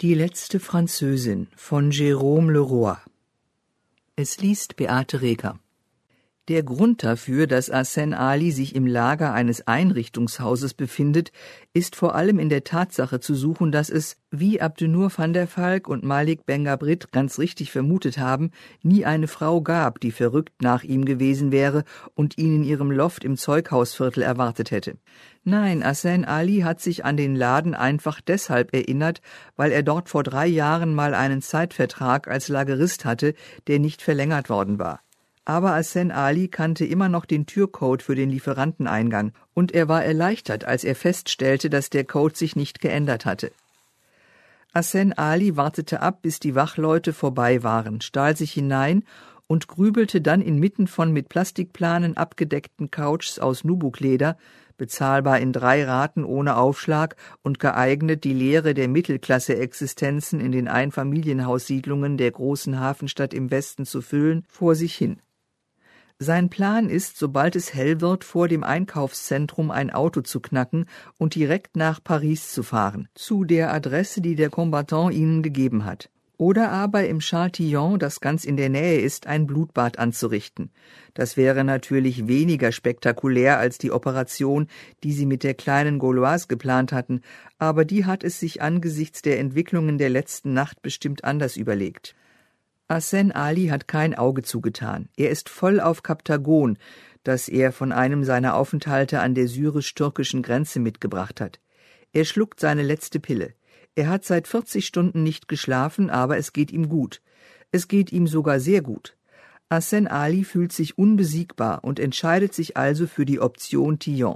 Die letzte Französin von Jérôme Leroy. Es liest Beate Reker. Der Grund dafür, dass Arsène Ali sich im Lager eines Einrichtungshauses befindet, ist vor allem in der Tatsache zu suchen, dass es, wie Abdenour van der Valk und Malik Ben-Gabrit ganz richtig vermutet haben, nie eine Frau gab, die verrückt nach ihm gewesen wäre und ihn in ihrem Loft im Zeughausviertel erwartet hätte. Nein, Arsène Ali hat sich an den Laden einfach deshalb erinnert, weil er dort vor 3 Jahren mal einen Zeitvertrag als Lagerist hatte, der nicht verlängert worden war. Aber Arsène Ali kannte immer noch den Türcode für den Lieferanteneingang und er war erleichtert, als er feststellte, dass der Code sich nicht geändert hatte. Arsène Ali wartete ab, bis die Wachleute vorbei waren, stahl sich hinein und grübelte dann inmitten von mit Plastikplanen abgedeckten Couches aus Nubukleder, bezahlbar in 3 Raten ohne Aufschlag und geeignet, die Leere der Mittelklasse-Existenzen in den Einfamilienhaussiedlungen der großen Hafenstadt im Westen zu füllen, vor sich hin. Sein Plan ist, sobald es hell wird, vor dem Einkaufszentrum ein Auto zu knacken und direkt nach Paris zu fahren, zu der Adresse, die der Combattant ihnen gegeben hat. Oder aber im Charles-Tillon, das ganz in der Nähe ist, ein Blutbad anzurichten. Das wäre natürlich weniger spektakulär als die Operation, die sie mit der kleinen Gauloise geplant hatten, aber die hat es sich angesichts der Entwicklungen der letzten Nacht bestimmt anders überlegt. Arsène Ali hat kein Auge zugetan. Er ist voll auf Kaptagon, das er von einem seiner Aufenthalte an der syrisch-türkischen Grenze mitgebracht hat. Er schluckt seine letzte Pille. Er hat seit 40 Stunden nicht geschlafen, aber es geht ihm gut. Es geht ihm sogar sehr gut. Arsène Ali fühlt sich unbesiegbar und entscheidet sich also für die Option Tillon.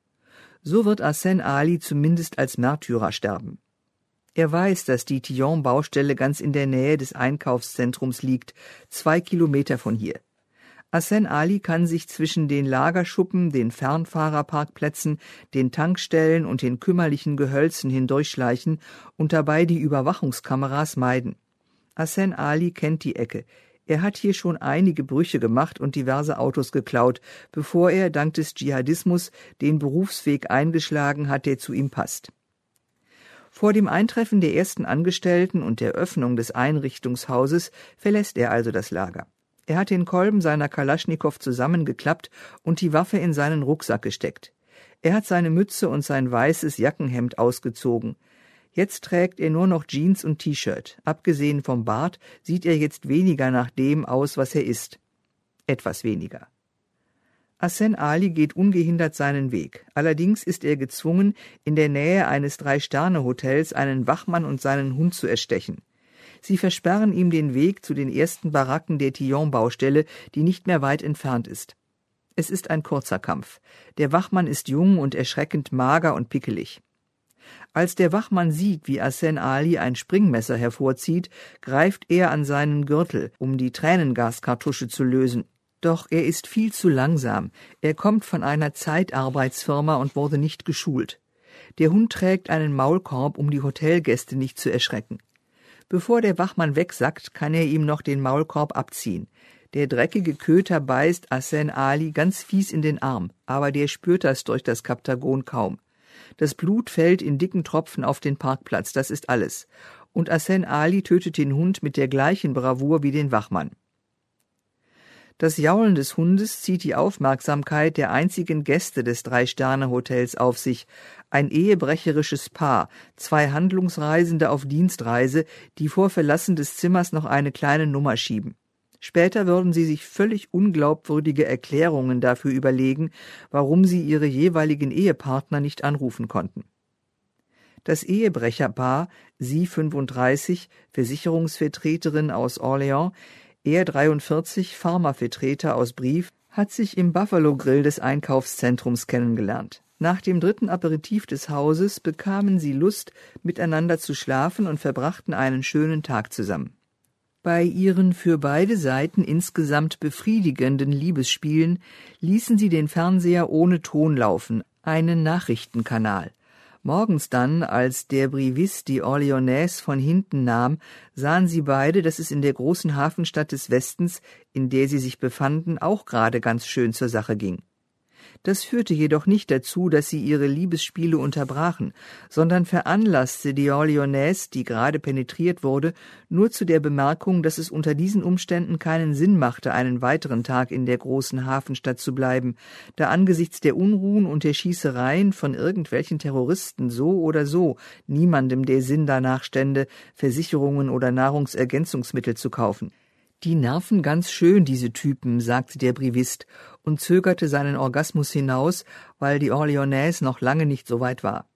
So wird Arsène Ali zumindest als Märtyrer sterben. Er weiß, dass die Tillon-Baustelle ganz in der Nähe des Einkaufszentrums liegt, 2 Kilometer von hier. Arsène Ali kann sich zwischen den Lagerschuppen, den Fernfahrerparkplätzen, den Tankstellen und den kümmerlichen Gehölzen hindurchschleichen und dabei die Überwachungskameras meiden. Arsène Ali kennt die Ecke. Er hat hier schon einige Brüche gemacht und diverse Autos geklaut, bevor er, dank des Dschihadismus, den Berufsweg eingeschlagen hat, der zu ihm passt. Vor dem Eintreffen der ersten Angestellten und der Öffnung des Einrichtungshauses verlässt er also das Lager. Er hat den Kolben seiner Kalaschnikow zusammengeklappt und die Waffe in seinen Rucksack gesteckt. Er hat seine Mütze und sein weißes Jackenhemd ausgezogen. Jetzt trägt er nur noch Jeans und T-Shirt. Abgesehen vom Bart sieht er jetzt weniger nach dem aus, was er ist. Etwas weniger. Arsène Ali geht ungehindert seinen Weg. Allerdings ist er gezwungen, in der Nähe eines 3-Sterne-Hotels einen Wachmann und seinen Hund zu erstechen. Sie versperren ihm den Weg zu den ersten Baracken der Tillon-Baustelle, die nicht mehr weit entfernt ist. Es ist ein kurzer Kampf. Der Wachmann ist jung und erschreckend mager und pickelig. Als der Wachmann sieht, wie Arsène Ali ein Springmesser hervorzieht, greift er an seinen Gürtel, um die Tränengaskartusche zu lösen. Doch er ist viel zu langsam. Er kommt von einer Zeitarbeitsfirma und wurde nicht geschult. Der Hund trägt einen Maulkorb, um die Hotelgäste nicht zu erschrecken. Bevor der Wachmann wegsackt, kann er ihm noch den Maulkorb abziehen. Der dreckige Köter beißt Arsène Ali ganz fies in den Arm, aber der spürt das durch das Kaptagon kaum. Das Blut fällt in dicken Tropfen auf den Parkplatz, das ist alles. Und Arsène Ali tötet den Hund mit der gleichen Bravour wie den Wachmann. Das Jaulen des Hundes zieht die Aufmerksamkeit der einzigen Gäste des 3-Sterne-Hotels auf sich. Ein ehebrecherisches Paar, 2 Handlungsreisende auf Dienstreise, die vor Verlassen des Zimmers noch eine kleine Nummer schieben. Später würden sie sich völlig unglaubwürdige Erklärungen dafür überlegen, warum sie ihre jeweiligen Ehepartner nicht anrufen konnten. Das Ehebrecherpaar, sie 35, Versicherungsvertreterin aus Orléans, er 43, Pharmavertreter aus Brive, hat sich im Buffalo Grill des Einkaufszentrums kennengelernt. Nach dem 3. Aperitif des Hauses bekamen sie Lust, miteinander zu schlafen und verbrachten einen schönen Tag zusammen. Bei ihren für beide Seiten insgesamt befriedigenden Liebesspielen ließen sie den Fernseher ohne Ton laufen, einen Nachrichtenkanal. Morgens dann, als der Brivist die Orléanaise von hinten nahm, sahen sie beide, dass es in der großen Hafenstadt des Westens, in der sie sich befanden, auch gerade ganz schön zur Sache ging. Das führte jedoch nicht dazu, dass sie ihre Liebesspiele unterbrachen, sondern veranlasste die Orleanaise, die gerade penetriert wurde, nur zu der Bemerkung, dass es unter diesen Umständen keinen Sinn machte, einen weiteren Tag in der großen Hafenstadt zu bleiben, da angesichts der Unruhen und der Schießereien von irgendwelchen Terroristen so oder so niemandem der Sinn danach stände, Versicherungen oder Nahrungsergänzungsmittel zu kaufen. »Die nerven ganz schön, diese Typen«, sagte der Brivist und zögerte seinen Orgasmus hinaus, weil die Orleanaise noch lange nicht so weit war.